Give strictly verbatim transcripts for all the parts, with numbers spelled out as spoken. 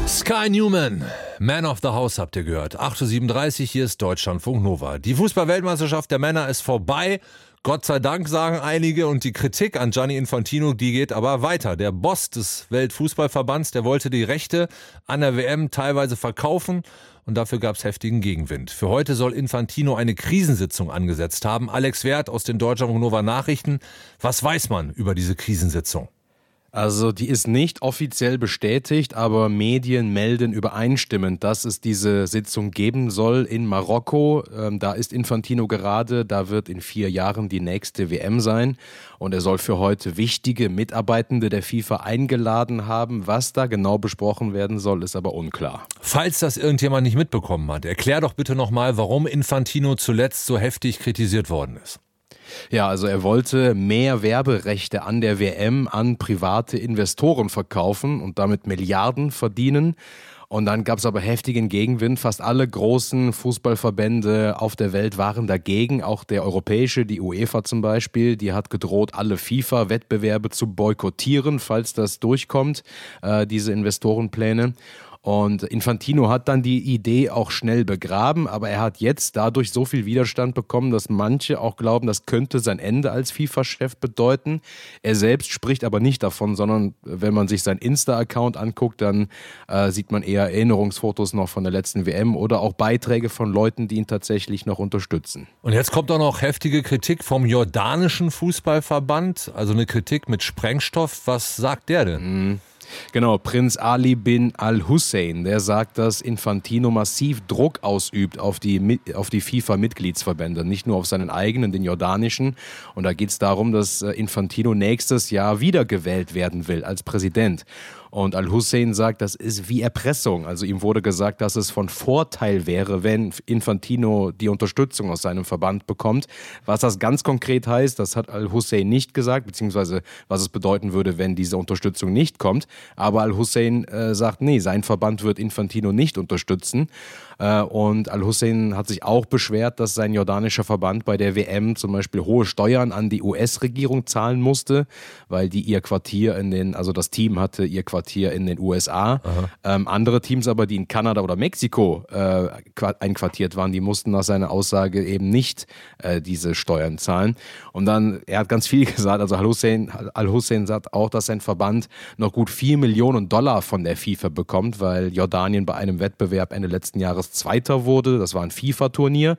Sky Newman, Man of the House habt ihr gehört. acht Uhr siebenunddreißig, hier ist Deutschlandfunk Nova. Die Fußball-Weltmeisterschaft der Männer ist vorbei. Gott sei Dank, sagen einige. Und die Kritik an Gianni Infantino, die geht aber weiter. Der Boss des Weltfußballverbands, der wollte die Rechte an der W M teilweise verkaufen. Und dafür gab es heftigen Gegenwind. Für heute soll Infantino eine Krisensitzung angesetzt haben. Alex Werth aus den Deutschlandfunk Nova Nachrichten. Was weiß man über diese Krisensitzung? Also die ist nicht offiziell bestätigt, aber Medien melden übereinstimmend, dass es diese Sitzung geben soll in Marokko. Ähm, da ist Infantino gerade, da wird in vier Jahren die nächste W M sein und er soll für heute wichtige Mitarbeitende der FIFA eingeladen haben. Was da genau besprochen werden soll, ist aber unklar. Falls das irgendjemand nicht mitbekommen hat, erklär doch bitte nochmal, warum Infantino zuletzt so heftig kritisiert worden ist. Ja, also er wollte mehr Werberechte an der W M an private Investoren verkaufen und damit Milliarden verdienen. Und dann gab es aber heftigen Gegenwind. Fast alle großen Fußballverbände auf der Welt waren dagegen. Auch der europäische, die UEFA zum Beispiel, die hat gedroht, alle FIFA-Wettbewerbe zu boykottieren, falls das durchkommt, äh, diese Investorenpläne. Und Infantino hat dann die Idee auch schnell begraben, aber er hat jetzt dadurch so viel Widerstand bekommen, dass manche auch glauben, das könnte sein Ende als FIFA-Chef bedeuten. Er selbst spricht aber nicht davon, sondern wenn man sich seinen Insta-Account anguckt, dann äh, sieht man eher Erinnerungsfotos noch von der letzten W M oder auch Beiträge von Leuten, die ihn tatsächlich noch unterstützen. Und jetzt kommt auch noch heftige Kritik vom jordanischen Fußballverband, also eine Kritik mit Sprengstoff. Was sagt der denn? Mhm. Genau, Prinz Ali bin Al-Hussein, der sagt, dass Infantino massiv Druck ausübt auf die, auf die FIFA-Mitgliedsverbände, nicht nur auf seinen eigenen, den jordanischen. Und da geht es darum, dass Infantino nächstes Jahr wiedergewählt werden will als Präsident. Und Al-Hussein sagt, das ist wie Erpressung. Also ihm wurde gesagt, dass es von Vorteil wäre, wenn Infantino die Unterstützung aus seinem Verband bekommt. Was das ganz konkret heißt, das hat Al-Hussein nicht gesagt, beziehungsweise was es bedeuten würde, wenn diese Unterstützung nicht kommt. Aber Al-Hussein äh, sagt, nee, sein Verband wird Infantino nicht unterstützen. Äh, und Al-Hussein hat sich auch beschwert, dass sein jordanischer Verband bei der W M zum Beispiel hohe Steuern an die U S-Regierung zahlen musste, weil die ihr Quartier in den, also das Team hatte ihr Quartier hier in den U S A. Ähm, andere Teams aber, die in Kanada oder Mexiko äh, einquartiert waren, die mussten nach seiner Aussage eben nicht äh, diese Steuern zahlen. Und dann, er hat ganz viel gesagt, also Al-Hussein, Al-Hussein sagt auch, dass sein Verband noch gut vier Millionen Dollar von der FIFA bekommt, weil Jordanien bei einem Wettbewerb Ende letzten Jahres Zweiter wurde. Das war ein FIFA-Turnier.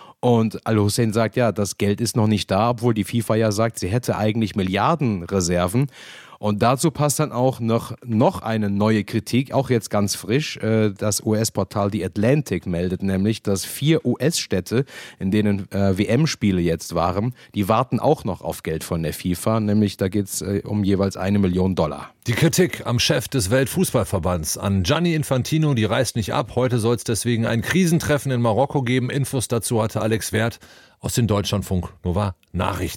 Und Al-Hussein sagt, ja, das Geld ist noch nicht da, obwohl die FIFA ja sagt, sie hätte eigentlich Milliardenreserven. Und dazu passt dann auch noch, noch eine neue Kritik, auch jetzt ganz frisch. Das U S-Portal The Atlantic meldet nämlich, dass vier U S-Städte, in denen W M-Spiele jetzt waren, die warten auch noch auf Geld von der FIFA. Nämlich da geht es um jeweils eine Million Dollar. Die Kritik am Chef des Weltfußballverbands, an Gianni Infantino, die reißt nicht ab. Heute soll es deswegen ein Krisentreffen in Marokko geben. Infos dazu hatte Alex Werth aus den Deutschlandfunk Nova Nachrichten.